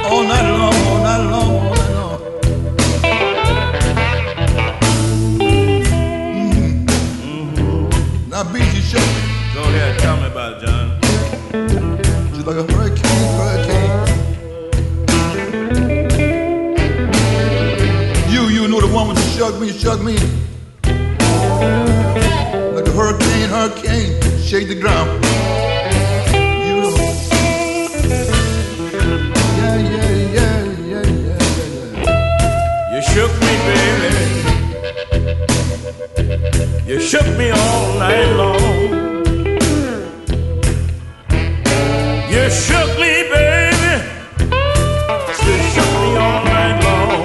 all night long, all night long, all night long. Now, B, she shook me. Go ahead, tell me about it, John. She's like a hurricane, hurricane. You know the woman that shook me. Like a hurricane, hurricane, shake the ground. You know. Yeah. You shook me, baby. You shook me all night long. You shook me, baby. You shook me all night long.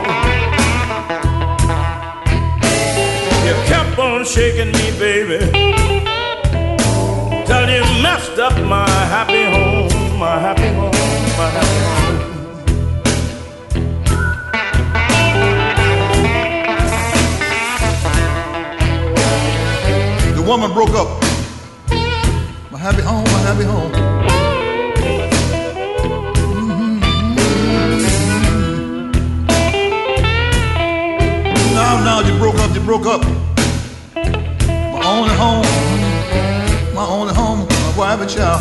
You kept on shaking me, baby, till you messed up my happy home, my happy home, my happy home. The woman broke up. My happy home, my happy home. Now you broke up. My only home, my wife and child.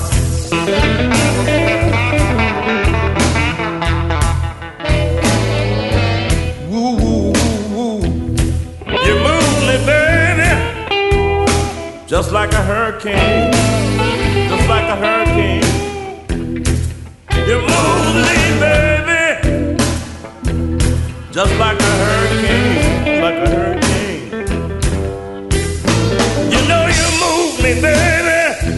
Woo, woo, woo, woo. You moved me, baby, just like a hurricane, just like a hurricane. You moved me, baby, just like a hurricane, like a hurricane. You know you moved me, baby,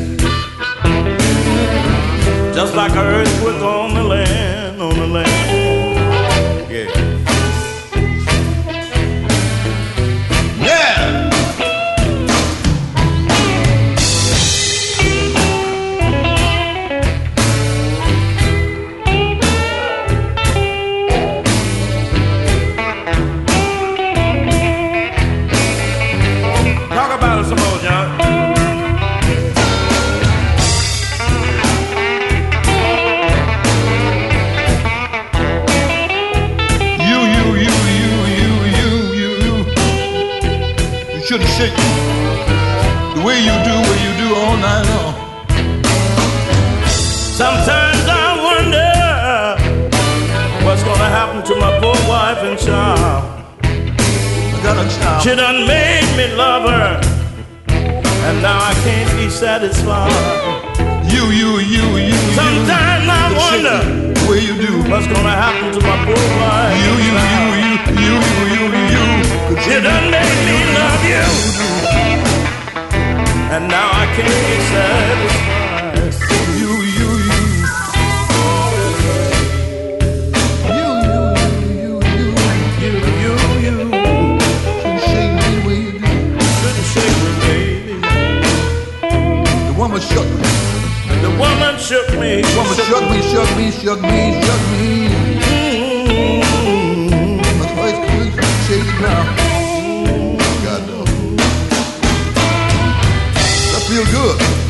just like an earthquake on the land, on the land. Yeah. Yeah. Talk about it some more, John. You shouldn't shake the way you do all night long. Sometimes I wonder what's gonna happen to my poor wife and child. I got a child. She done made me love her, and now I can't be satisfied. Sometimes I wonder the way you do what's gonna happen to my poor wife. you. She done made me love you, and now I can't be satisfied. You. Shouldn't shake me the way you do. Shouldn't shake me, baby. The woman shook me. The woman shook me. The woman shook me. My voice shake the ground. God knows. That feel good.